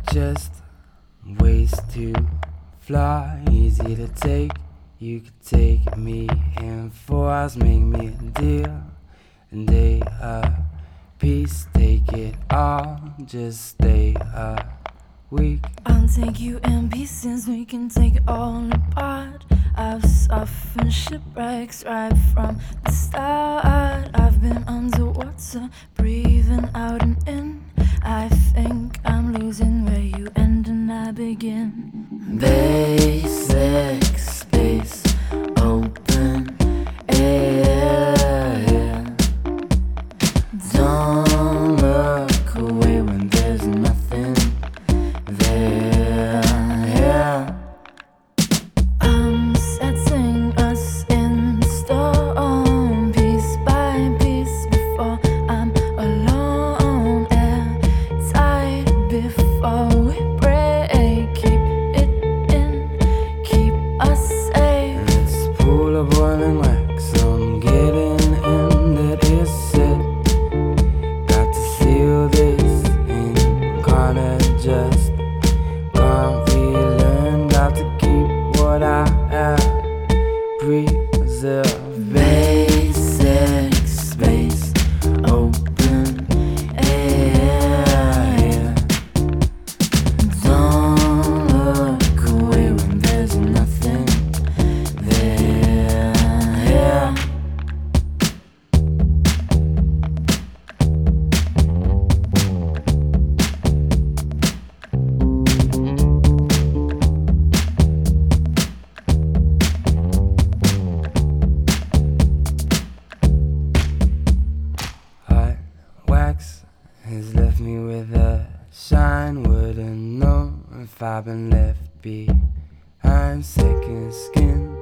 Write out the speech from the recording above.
just ways to fly, easy to take. You could take me in 4 hours, make me a deal, and day a piece, take it all, just stay a week. I'll take you in pieces, we can take it all apart. I've suffered shipwrecks right from the start. I've been underwater, breathing out and in. I think I'm losing where you end and I begin. Basic space, open air. Don't look away when there's nothing there. I'm setting us in stone, piece by piece, before I'm alone. Airtight before we break. Keep it in, keep us safe. It's a pool of boiling wax, I'm getting in, that is it. Got to seal this in, can't adjust, can't relearn, got to keep what I have, preserve. Basic space, open air. Don't look away when there's nothing there. Hot wax has left me with a shine. Wouldn't know if I've been left behind. Second skin